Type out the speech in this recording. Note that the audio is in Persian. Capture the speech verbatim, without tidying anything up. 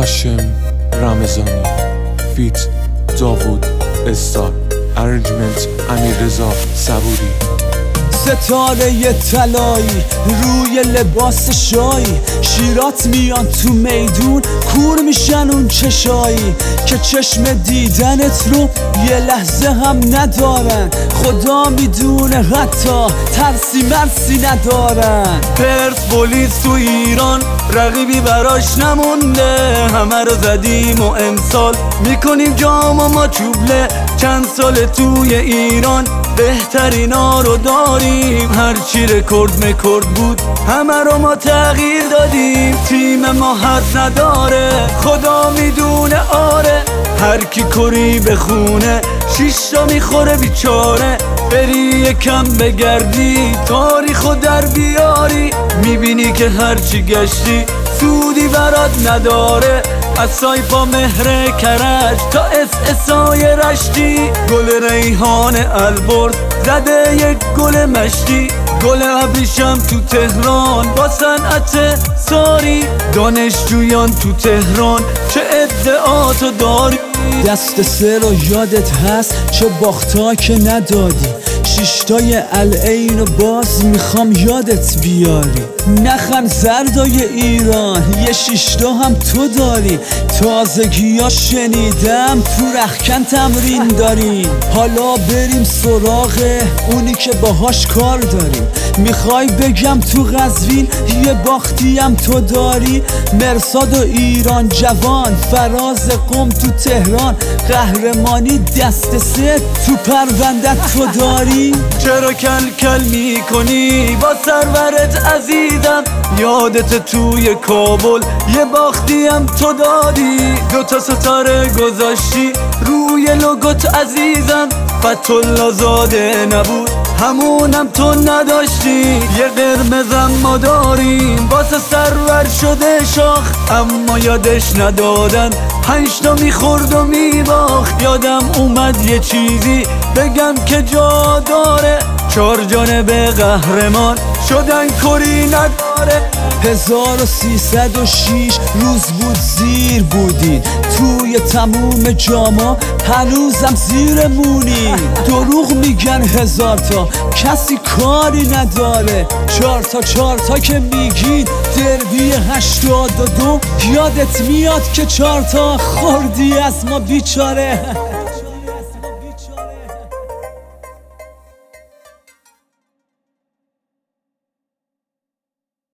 هاشم رمضانی فیت داوود استار ارنجمنت امیررضا صبوری. ستاره طلایی روی لباس شایی، شیرات میان تو میدون کور میشن اون چشایی که چشم دیدنت رو یه لحظه هم ندارن. خدا میدونه حتی ترسی مرسی ندارن. پرسپولیس تو ایران رقیبی براش نمونده، همه رو زدیم و امسال میکنیم جام و ما چوبله. چند سال توی ایران بهترینا رو داریم، هرچی رکورد مکورد بود همه رو ما تغییر دادیم. تیم ما حد نداره خدا میدونه، آره هر کی کری بخونه شیشتا میخوره بیچاره. بری یکم بگردی تاریخو در بیاری، میبینی که هرچی گشتی سودی برات نداره. از سایپا مهر کرج تا اس اسای رشتی، گل ریحان البرز زده یک گل مشتی. گل ابریشم تو تهران با صنعت ساری، دانشجویان تو تهران چه ادعاتو داری. دست سه رو یادت هست چه باختا که ندادی، شیشتای العین و باز میخوام یادت بیاری. نخن زردای ایران یه شیشتا هم تو داری، تازگی ها شنیدم تو رخکن تمرین داریم. حالا بریم سراغ اونی که باهاش کار داریم. میخوای بگم تو قزوین یه باختی هم تو داری، مرصاد و ایران جوان فراز قم تو تهران، قهرمانی دست سه تو پروندت تو داری. چرا کل کل میکنی با سرورت عزیزم؟ یادت توی کابل یه باختی هم تو دادی، دوتا ستاره گذاشتی روی لوگوت عزیزم. فتح‌الله زاده نبود همونم تو نداشتی، یه قرمزم ما داریم واسه سرور شده شاخ، اما یادش ندادن پنجتا میخورد و میباخت. یادم اومد یه چیزی بگم که جا داره، چار جانب قهرمان شدن کری نداره. هزار و سیصد و شیش روز بود زیر بودین توی تموم جاما، هنوزم زیرمونی. دروغ میگن هزار تا کسی کاری نداره، چار تا چار تا که میگین دربی هشتاد و دو یادت میاد که چار تا خوردی از ما بیچاره.